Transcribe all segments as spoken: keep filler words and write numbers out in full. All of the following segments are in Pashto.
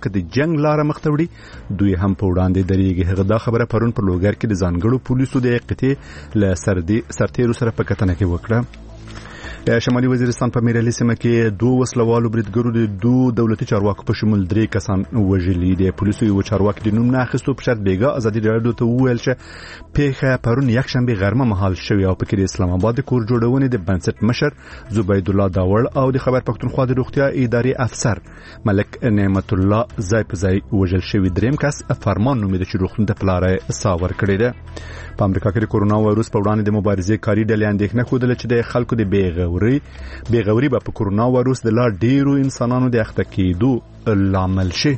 که د جنگ لاره مخته وړي دوی هم په وړاندې درېږي. هغه دا خبره پرون په لوګر کې د ځانګړو پولیسو د قطعې له سرتیرو سره په کتنه کې وکړه. شمالي وزیرستان په میرعلي سیمه کې دوه وسلوالو بریدګرو د دوه دولتي چارواکو په شمول درې کسان وژلي دي. پولیسو یو چارواکي د نوم نه اخیستو په شرط بیګا ازادي راډیو ته وویل چې پیښه پرون یکشنبه غرمه مهال شوې او په کې د اسلام آباد د کور جوړونې د بنسټ مشر زبید الله داوړ او د خبر پښتونخوا د روغتیا ادارې افسر ملک نعمت الله ځای په ځای وژل شوی. دریم کس فرمان نومېده چې روغتون ته پلاره ساور کړی ده. په امریکا کې د کورونا وایروس په وړاندې د مبارزې کاری ډلې اندېښنه ښودله چې د خلکو د بیغوري بیغوري به په کورونا وایروس د لا ډیرو انسانانو د اخته کېدو لامل شي.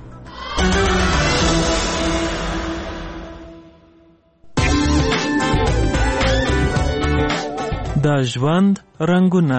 د ژوند رنگونه.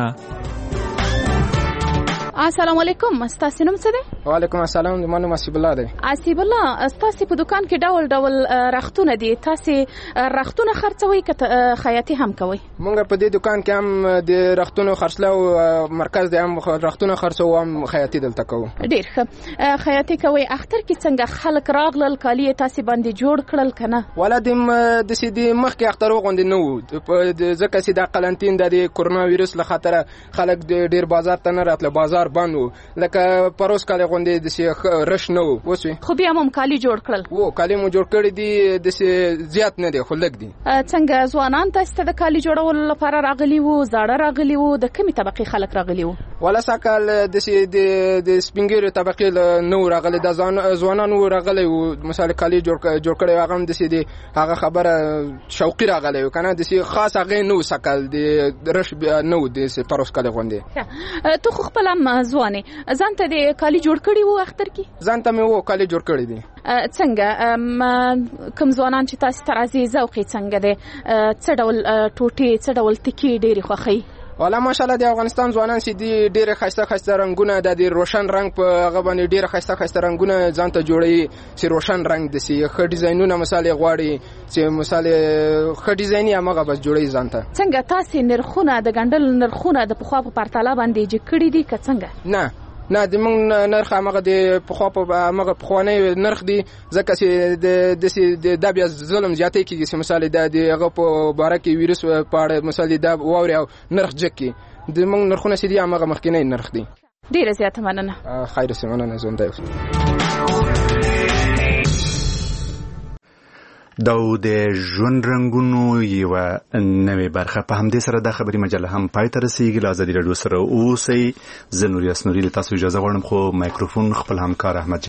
السلام علیکم، ستاسو نوم څه دی؟ وعلیکم السلام، د مانو مسیب الله دی. اسیب الله، ستاسو په دکان کې ډول ډول رختونه دي، تاسو رختونه خرڅوي که خیاطي هم کوي؟ مونږ په دې دکان کې هم د رختونو خرڅلاو مرکز دی، هم رختونه خرڅو هم خیاطي دلته کوو. ډیر ښه. خیاطي کوي. اختر کې څنګه خلک راغلل، کالی تاسو باندې جوړ کړل کنه؟ ولا د د سیدي مخ کې اختر وغوندې نه وو، ځکه چې د قلنتین د کورونا وایروس له خاطر خلک ډیر بازار ته نه راتله، بازار بند وو، لکه پروس کال غوندې د سی رش نه وو. وسوي خو بیا هم کالی جوړ کړل. وو کالی مو جوړ کړی دي، د سی زیات نه دی خو لګ دي. څنګه ځوانان تاسو ته د کالی جوړولو لپاره راغلي وو، زاړه راغلي وو، د کومې طبقه خلک راغلي وو؟ ولا سکل د سی د د سپینګیرو طبقه نو راغلي، د ځوانان وو راغلي وو، مثلا کالی جوړ جوړ کړی هغه د سی د هغه خبره شوقي راغلی وو کنه، د سی خاص هغه نو سکل د رش نو د سی پروس کال غوندې. ته خو خپل ځواني ځان ته د کالی جوړ کړی وو اختر کې؟ ځان ته مې وو کالی جوړ کړی دي. څنګه کوم ځوانان چې تاسو ته راځي ذوقي څنګه دی؟ څه ډول ټوټې، څه ډول تکي ډېرې خوښوي؟ والا ماشاءالله د افغانستان ځوانان چې دي ډېر خسته خسته رنگونه د دې روشن رنگ په هغه باندې ډېر خسته خسته رنگونه ځان ته جوړي، چې روشن رنگ د سي خ ډیزاینونه مثال غواړي چې مثال خ ډیزایني هغه بس جوړي ځان ته. څنګه تاسو نرخونه د ګندل نرخونه د پخوا په پرتله باندې چې کړی دي که څنګه؟ نه نه د موږ نرخ هغه د پخوا په هغه پخوانی نرخ دی، ځکه چې د د د بیا ظلم زیاتې کیږي، چې مثال د هغه په باره کې ویروس په اړه مثال د واوري او نرخ جکي د موږ نرخونه سي دي هغه مخکینی نرخ دی. ډیره زیاته مننه. خیر سي مننه زنده. دا د ژوند رنگونو یو نوې برخه. په همدې سره دا خبري مجله هم پای ته رسیږي. له ازادي راډیو سره اوسئ. زه نور یاسنوري له تاسو اجازه غواړم، خو مایکروفون خپل همکار احمد